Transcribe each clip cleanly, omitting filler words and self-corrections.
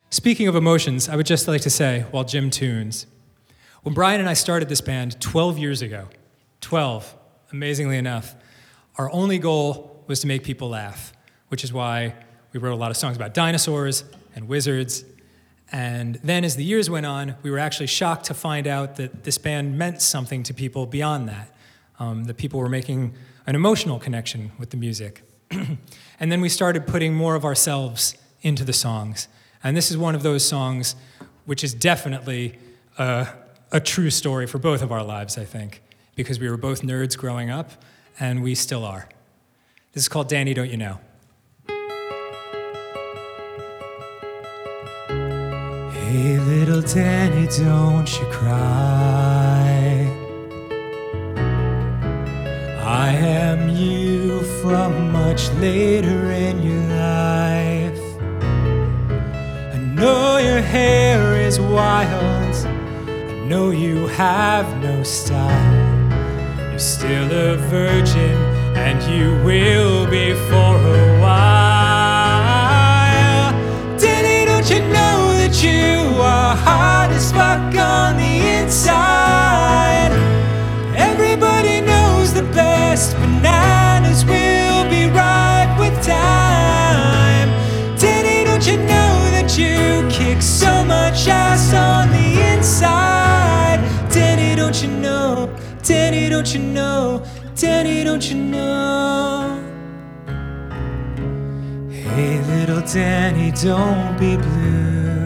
Speaking of emotions, I would just like to say, while Jim tunes, when Brian and I started this band 12 years ago, 12, amazingly enough, our only goal was to make people laugh, which is why we wrote a lot of songs about dinosaurs and wizards. And then as the years went on, we were actually shocked to find out that this band meant something to people beyond that, that people were making an emotional connection with the music. And then we started putting more of ourselves into the songs. And this is one of those songs which is definitely a true story for both of our lives, I think, because we were both nerds growing up, and we still are. This is called Danny, Don't You Know? Hey, little Danny, don't you cry. I am you from much later in your life. I know your hair is wild, I know you have no style. You're still a virgin, and you will be for a while. Danny, don't you know that you are hot as fuck on the inside? Everybody knows the best bananas will be ripe with time. Danny, don't you know that you kick so much ass on the inside? Danny, don't you know? Danny, don't you know? Danny, don't you know? Hey, little Danny, don't be blue.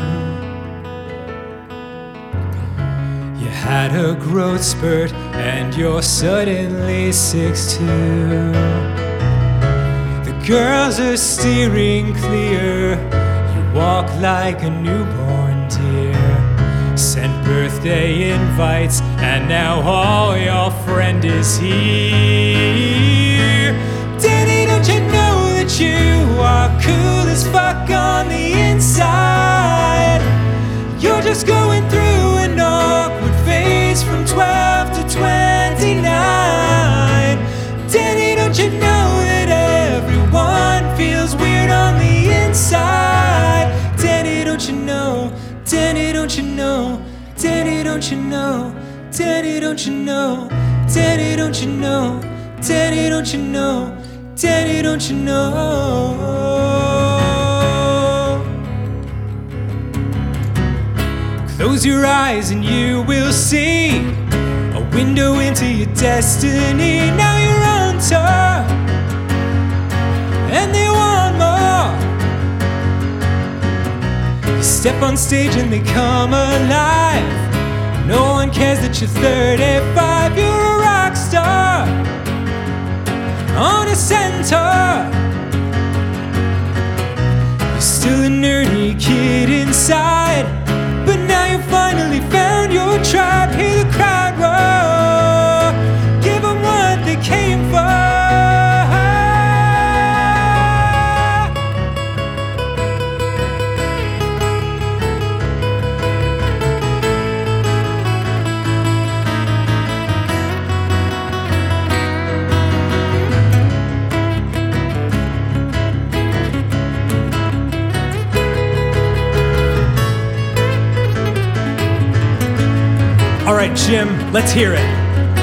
You had a growth spurt and you're suddenly 6'2". The girls are steering clear. You walk like a newborn deer. Sent birthday invites, and now all your friend is here. Danny, don't you know that you are cool as fuck on the inside? You're just going through an awkward phase from 12 to 29. Danny, don't you know that everyone feels weird on the inside? Danny, don't you know? Danny, don't you know? Danny, don't you know? Danny, don't you know? Danny, don't you know? Danny, don't you know? Danny, don't you know? Close your eyes and you will see a window into your destiny. Now you're on tour, and they want more. You step on stage and they come alive. No one cares that you're 35. You're a rock star on a centaur. You're still a nerdy kid inside, but now you finally found your tribe. Hear the crowd roar. Give them what they came for. All right, Jim, let's hear it.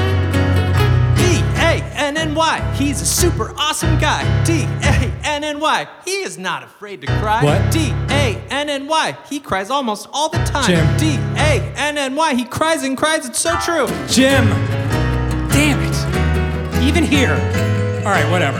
D-A-N-N-Y, he's a super awesome guy. D-A-N-N-Y, he is not afraid to cry. What? D-A-N-N-Y, he cries almost all the time. Jim. D-A-N-N-Y, he cries and cries, it's so true. Jim! Damn it. Even here. All right, whatever.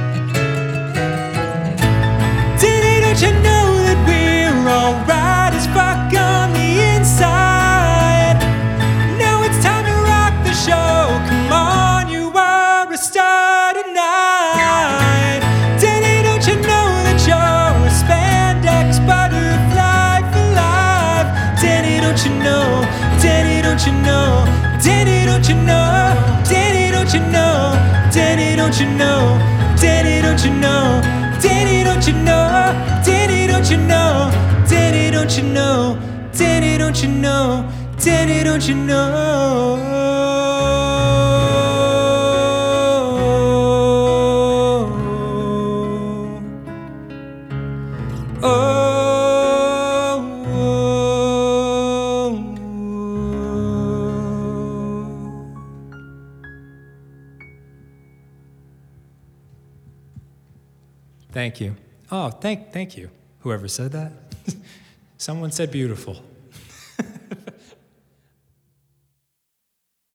Danny, don't you know that we're all right as fuck on the inside? Now it's time to rock the show. Come on, you are a star tonight. Danny, don't you know that you're a spandex butterfly for life? Danny, don't you know? Danny, don't you know? Danny, don't you know? Danny, don't you know? Danny, don't you know? Danny, don't you know? Danny, don't you know? Danny, don't you know? Danny, don't you know? Danny, don't you know? Danny, don't you know? Oh. Thank you. Oh, thank you. Whoever said that. Someone said beautiful.